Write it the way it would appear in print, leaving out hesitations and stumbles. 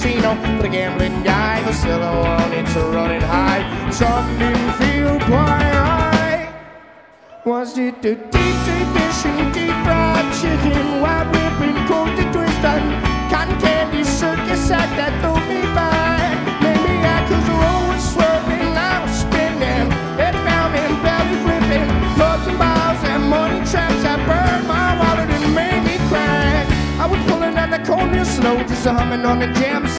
casino for the gambling guy who still wanted to run it high. Something didn't feel quite right. Was it the deep sea fish and deep fried chicken, wide whipping, coated twist, and cotton candy circus act that threw me by? Made me act 'cause the road was swerving, I was spinning, head down and belly flipping, clubs and bars and money traps that burned my wallet and made me cry. I was pulling out the corner slow, just humming on the jam.